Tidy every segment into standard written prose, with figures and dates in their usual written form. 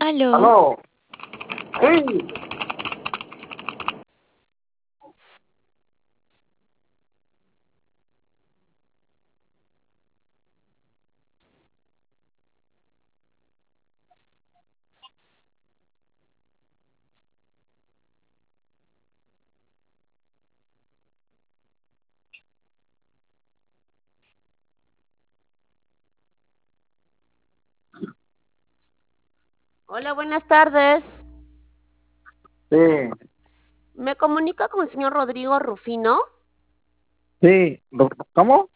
Aló. Aló, sí, Hola, buenas tardes. sí, ¿Me comunica con el señor Rodrigo Rufino? sí, ¿cómo?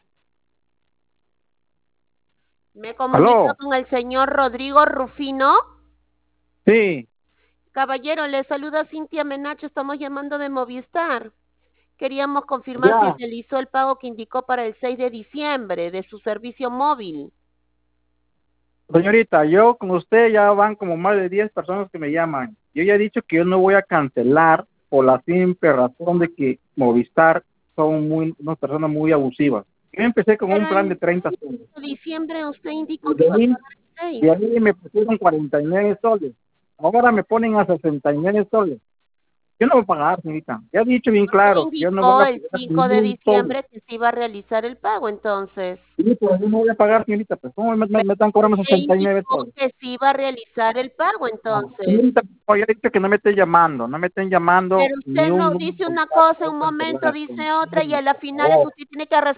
¿Me comunica Aló, con el señor Rodrigo Rufino? sí, Caballero, le saluda Cintia Menacho, estamos llamando de Movistar. Queríamos confirmar si ya, realizó el pago que indicó para el 6 de diciembre de su servicio móvil. señorita, yo con usted ya van como más de 10 personas que me llaman. Yo ya he dicho que yo no voy a cancelar por la simple razón de que Movistar son unas personas muy abusivas. Yo empecé con un Pero plan de el 30 6 soles. de diciembre usted indicó Y que de iba a ahí, pagar el de 6. ahí me pusieron 49 soles. Ahora me ponen a 69 soles. Yo no voy a pagar, señorita. Ya he dicho bien Usted claro, yo no voy indicó a el pagar 5 de ningún sol. diciembre que se iba a realizar el pago, entonces. Sí, pero yo no voy a pagar, señorita, pues ¿cómo me están cobrando Usted 69 indicó soles? que se iba a realizar el pago, entonces. Señorita, yo he dicho que no me estén llamando, no me estén llamando Pero ni usted un no número dice una contacto cosa en para un momento, cancelar, dice otra, y señorita, a la por final favor. usted tiene que